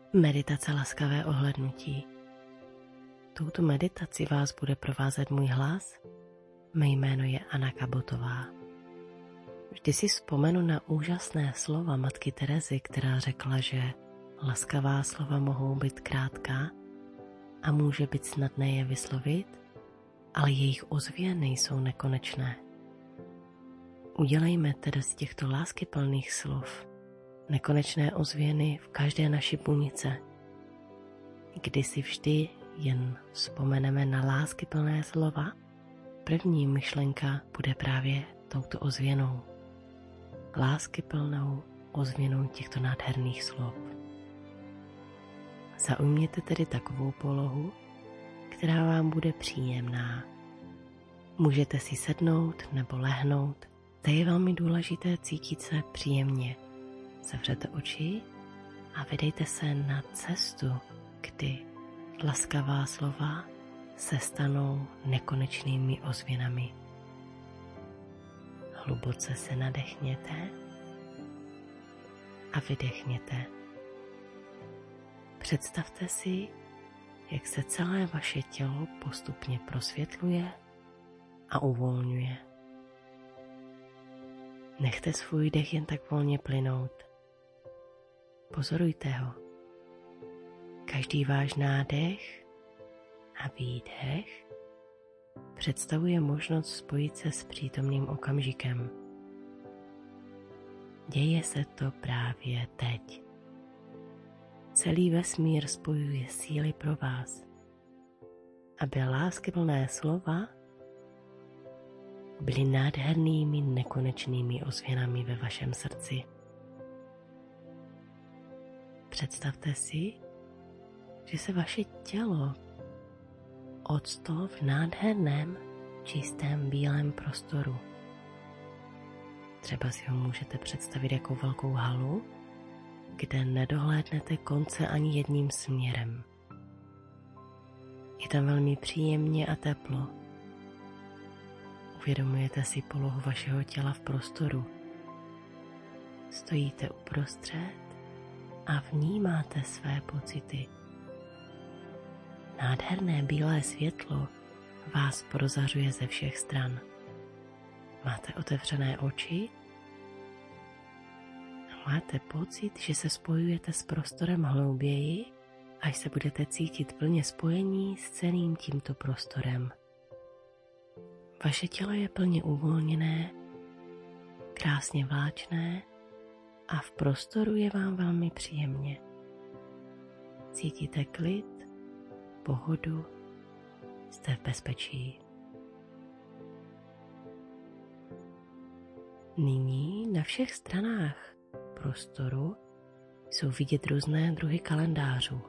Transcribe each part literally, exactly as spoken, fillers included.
Meditace laskavé ohlédnutí. Touto meditaci vás bude provázet můj hlas. Mé jméno je Anna Kabotová. Vždy si vzpomenu na úžasné slova matky Terezy, která řekla, že laskavá slova mohou být krátká a může být snadné je vyslovit, ale jejich ozvě nejsou nekonečné. Udělejme tedy z těchto láskyplných slov nekonečné ozvěny v každé naší buňce, kdy si vždy jen vzpomeneme na láskyplné slova, první myšlenka bude právě touto ozvěnou, láskyplnou ozvěnou těchto nádherných slov. Zaujměte tedy takovou polohu, která vám bude příjemná. Můžete si sednout nebo lehnout, to je velmi důležité cítit se příjemně. Zavřete oči a vydejte se na cestu, kdy laskavá slova se stanou nekonečnými ozvěnami. Hluboce se nadechněte a vydechněte. Představte si, jak se celé vaše tělo postupně prosvětluje a uvolňuje. Nechte svůj dech jen tak volně plynout. Pozorujte ho. Každý váš nádech a výdech představuje možnost spojit se s přítomným okamžikem. Děje se to právě teď. Celý vesmír spojuje síly pro vás, aby láskyplné slova byly nádhernými nekonečnými ozvěnami ve vašem srdci. Představte si, že se vaše tělo octlo v nádherném, čistém bílém prostoru. Třeba si ho můžete představit jako velkou halu, kde nedohlédnete konce ani jedním směrem. Je tam velmi příjemně a teplo. Uvědomujete si polohu vašeho těla v prostoru. Stojíte uprostřed a vnímáte své pocity. Nádherné bílé světlo vás prozařuje ze všech stran. Máte otevřené oči a máte pocit, že se spojujete s prostorem hlouběji, až se budete cítit plně spojení s celým tímto prostorem. Vaše tělo je plně uvolněné, krásně vláčné a v prostoru je vám velmi příjemně. Cítíte klid, pohodu, jste v bezpečí. Nyní na všech stranách prostoru jsou vidět různé druhy kalendářů.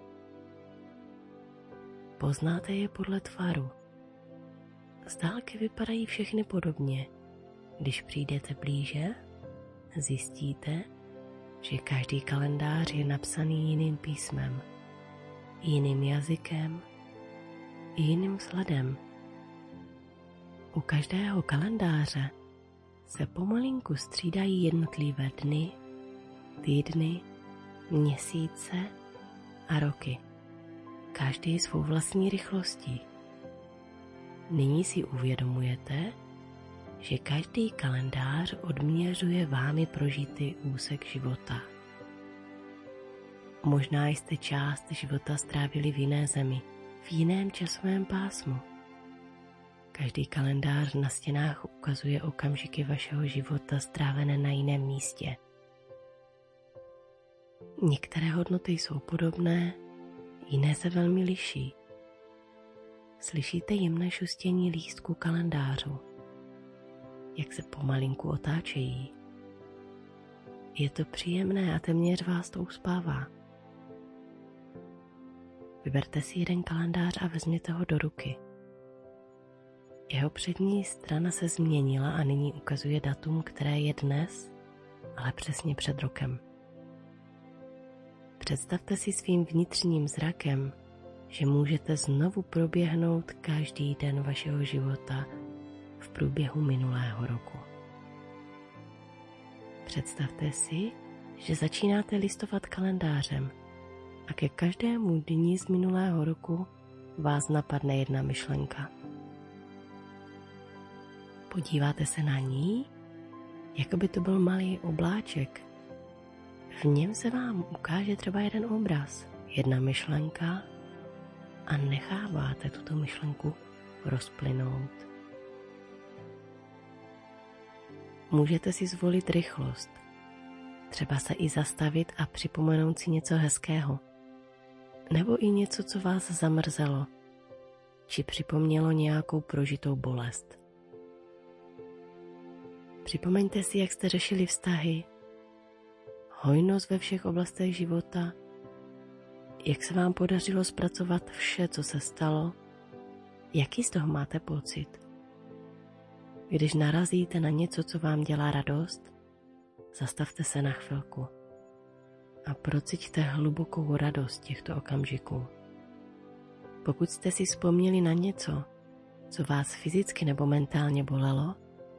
Poznáte je podle tvaru. Z dálky vypadají všechny podobně. Když přijdete blíže, zjistíte, že každý kalendář je napsaný jiným písmem, jiným jazykem, jiným vzhledem. U každého kalendáře se pomalinku střídají jednotlivé dny, týdny, měsíce a roky. Každý svou vlastní rychlostí. Nyní si uvědomujete, že každý kalendář odměřuje vámi prožitý úsek života. Možná jste část života strávili v jiné zemi, v jiném časovém pásmu. Každý kalendář na stěnách ukazuje okamžiky vašeho života strávené na jiném místě. Některé hodnoty jsou podobné, jiné se velmi liší. Slyšíte jemné šustění lístků kalendářů, jak se pomalinku otáčejí. Je to příjemné a téměř vás to uspává. Vyberte si jeden kalendář a vezměte ho do ruky. Jeho přední strana se změnila a nyní ukazuje datum, které je dnes, ale přesně před rokem. Představte si svým vnitřním zrakem, že můžete znovu proběhnout každý den vašeho života v průběhu minulého roku. Představte si, že začínáte listovat kalendářem a ke každému dni z minulého roku vás napadne jedna myšlenka. Podíváte se na ní, jako by to byl malý obláček. V něm se vám ukáže třeba jeden obraz, jedna myšlenka a necháváte tuto myšlenku rozplynout. Můžete si zvolit rychlost, třeba se i zastavit a připomenout si něco hezkého, nebo i něco, co vás zamrzelo, či připomnělo nějakou prožitou bolest. Připomeňte si, jak jste řešili vztahy, hojnost ve všech oblastech života, jak se vám podařilo zpracovat vše, co se stalo, jaký z toho máte pocit. Když narazíte na něco, co vám dělá radost, zastavte se na chvilku a prociťte hlubokou radost těchto okamžiků. Pokud jste si vzpomněli na něco, co vás fyzicky nebo mentálně bolelo,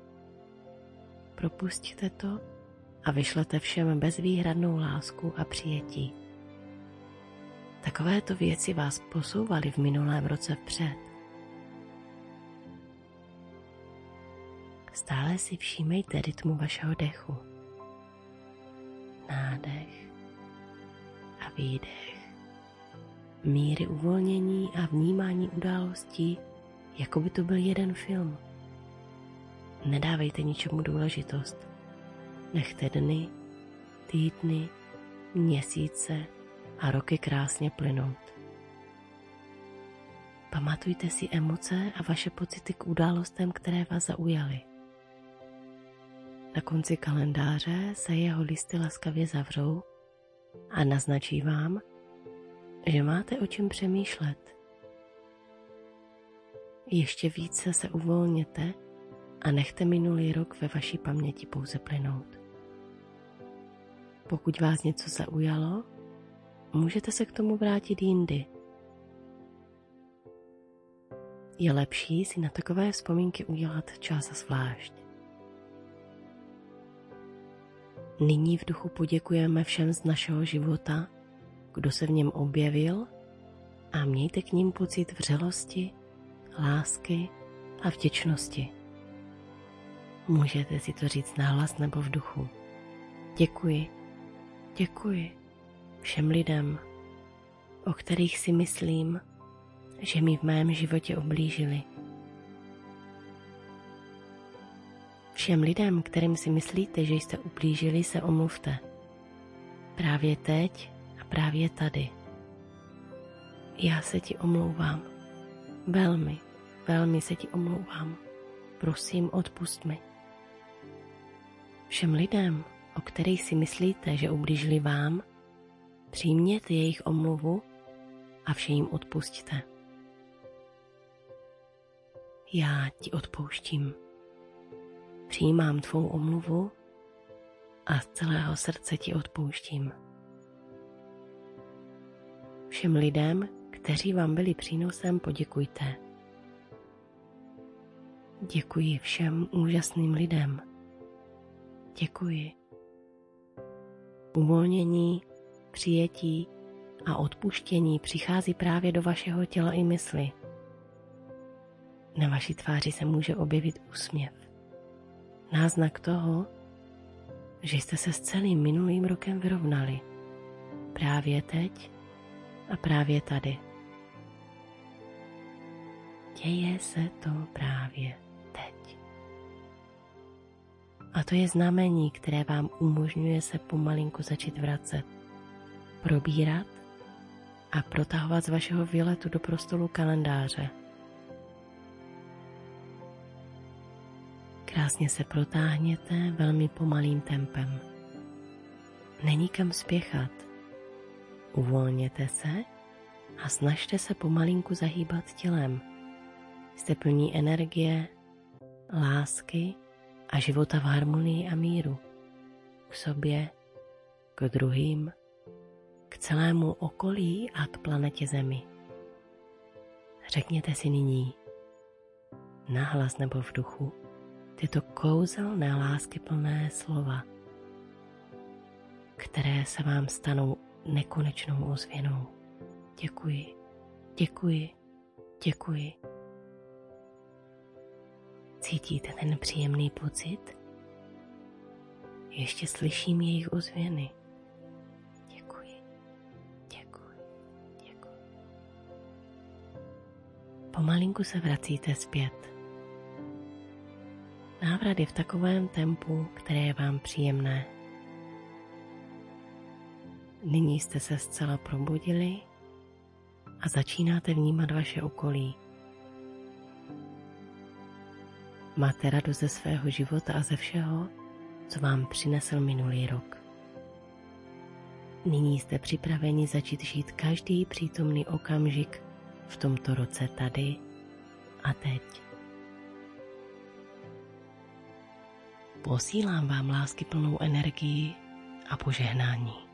propusťte to a vyšlete všem bezvýhradnou lásku a přijetí. Takovéto věci vás posouvaly v minulém roce vpřed. Stále si všímejte rytmu vašeho dechu. Nádech a výdech. Míry uvolnění a vnímání událostí, jako by to byl jeden film. Nedávejte ničemu důležitost. Nechte dny, týdny, měsíce a roky krásně plynout. Pamatujte si emoce a vaše pocity k událostem, které vás zaujaly. Na konci kalendáře se jeho listy laskavě zavřou a naznačí vám, že máte o čem přemýšlet. Ještě více se uvolněte a nechte minulý rok ve vaší paměti pouze plynout. Pokud vás něco zaujalo, můžete se k tomu vrátit jindy. Je lepší si na takové vzpomínky udělat čas zvlášť. Nyní v duchu poděkujeme všem z našeho života, kdo se v něm objevil, a mějte k ním pocit vřelosti, lásky a vděčnosti. Můžete si to říct nahlas nebo v duchu. Děkuji, děkuji všem lidem, o kterých si myslím, že mi v mém životě ublížili. Všem lidem, kterým si myslíte, že jste ublížili, se omluvte. Právě teď a právě tady. Já se ti omlouvám. Velmi, velmi se ti omlouvám. Prosím, odpusť mi. Všem lidem, o kterých si myslíte, že ublížili vám, přijměte jejich omluvu a vše jim odpusťte. Já ti odpouštím. Přijímám tvou omluvu a z celého srdce ti odpouštím. Všem lidem, kteří vám byli přínosem, poděkujte. Děkuji všem úžasným lidem. Děkuji. Uvolnění, přijetí a odpuštění přichází právě do vašeho těla i mysli. Na vaší tváři se může objevit úsměv. Náznak toho, že jste se s celým minulým rokem vyrovnali. Právě teď a právě tady. Děje se to právě teď. A to je znamení, které vám umožňuje se pomalinku začít vracet, probírat a protahovat z vašeho výletu do prostoru kalendáře. Krásně se protáhněte velmi pomalým tempem. Není kam spěchat. Uvolněte se a snažte se pomalinku zahýbat tělem. Jste plní energie, lásky a života v harmonii a míru. K sobě, k druhým, k celému okolí a k planetě Zemi. Řekněte si nyní, nahlas nebo v duchu, tyto kouzelné láskyplné slova, které se vám stanou nekonečnou ozvěnou. Děkuji, děkuji, děkuji. Cítíte ten příjemný pocit? Ještě slyším jejich ozvěny. Děkuji, děkuji, děkuji. Pomalinku se vracíte zpět. Návrat je v takovém tempu, které je vám příjemné. Nyní jste se zcela probudili a začínáte vnímat vaše okolí. Máte radost ze svého života a ze všeho, co vám přinesl minulý rok. Nyní jste připraveni začít žít každý přítomný okamžik v tomto roce tady a teď. Posílám vám láskyplnou energii a požehnání.